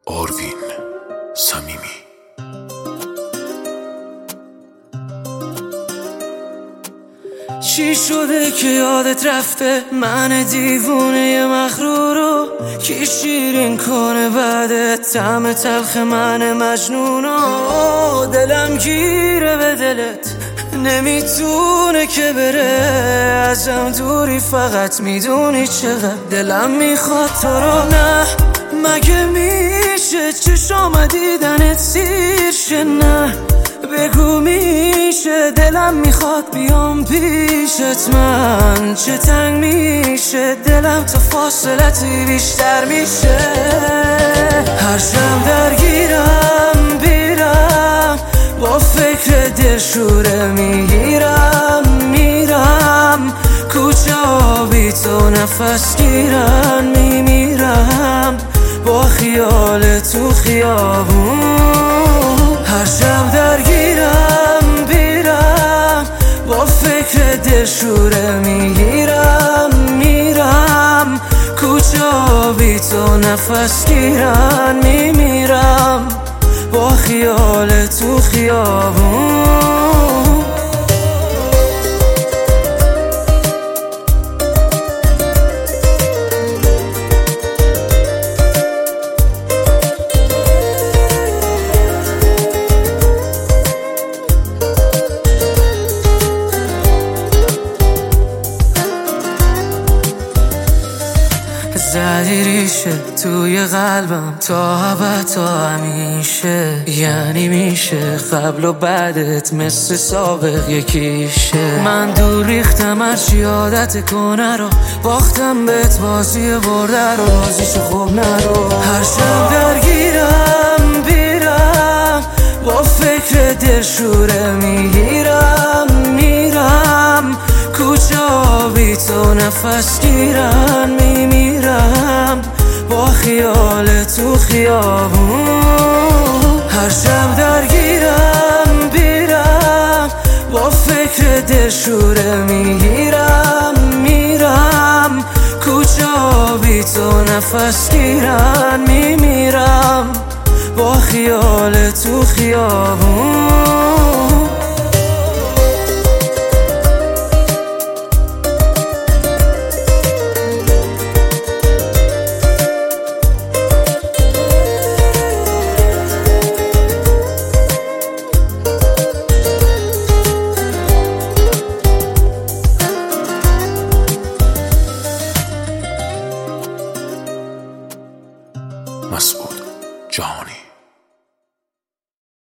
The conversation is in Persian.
آروین صمیمی. چی شده که یادت رفته من دیوونه مغرورو؟ کی شیرین کنه بعدت طعم تلخ من مجنونو؟ دلم گیره به دلت نمیتونه که بره ازم دوری، فقط میدونی چقدر دلم میخواد تو رو. نه مگه میشه چشام دیدنت سیر شه؟ نه بگو میشه دلم میخواد بیام پیشت، من چه تنگ میشه دلم تا فاصلتی بیشتر میشه. هر شب درگیرم بیرم با فکر دلشوره میرم کوچه بی تو نفس گیرن میمیرم با خیال تو خیابون. هر شب درگیرم بیرم با فکر دلشوره میرم کوچه بی تو نفس گیرن میمیرم با خیال تو خیابون. زدی ریشه توی قلبم تا ابد تا همیشه، یعنی میشه قبل و بعدت مثل سابق یکیشه. من دور ریختم هرچی عادت کنه رو، باختم بهت بازی برده رو، بازیشو خوب نرو. هر شب درگیرم بیرم با فکر دلشوره میرم کوچه بی تو نفس گیرن میمیرم با خیال تو خیابون. هر شب درگیرم بیرم با فکر دلشوره میرم کوچه بی تو نفس گیرن میمیرم با خیال تو خیابون. مسعود جهانی.